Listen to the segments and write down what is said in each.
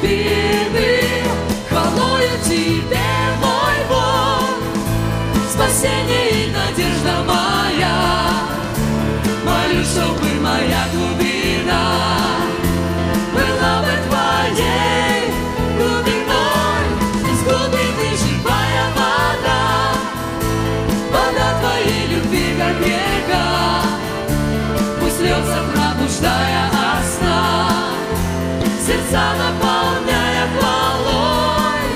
глубины. Хвалою Тебе, мой Бог, спасение и надежда моя. Молюсь, чтобы моя глубина была бы Твоей глубиной. Из глубины живая вода, вода Твоей любви, как река. Пусть льется, пробуждая от сна, сердца наполняя хвалой.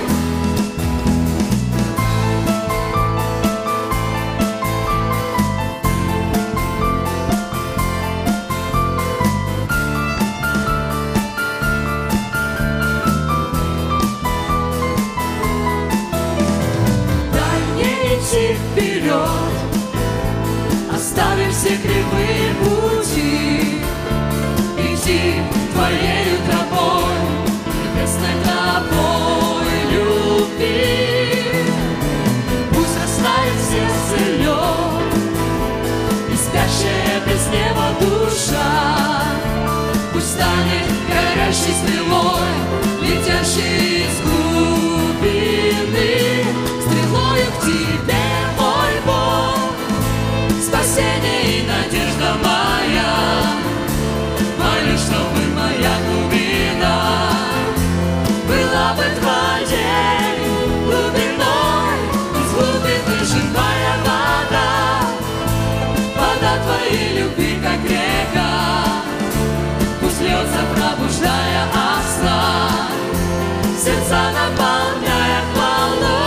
Дай мне идти вперед, оставив все кривые пути, идти Твоею тропой, небесной тропой любви. Пусть растает в сердце лед и спящая без неба душа, пусть станет горящей стрелой, летящей из глубины. Стрелою к Тебе, мой Бог, спасение и надежда моя. Молюсь, чтобы моя глубина была бы Твоей глубиной. Из глубины живая вода, вода Твоей любви, как река. Пусть льется, пробуждая от сна, сердца наполняя хвалой.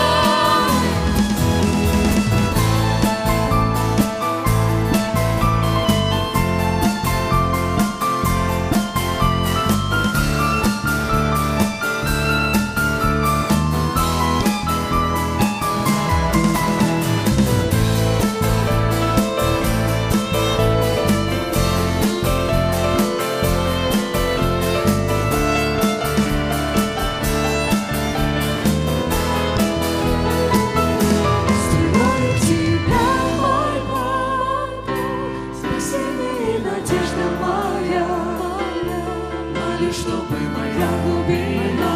Чтобы моя глубина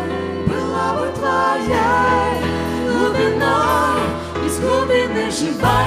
была бы Твоей глубиной. Из глубины живая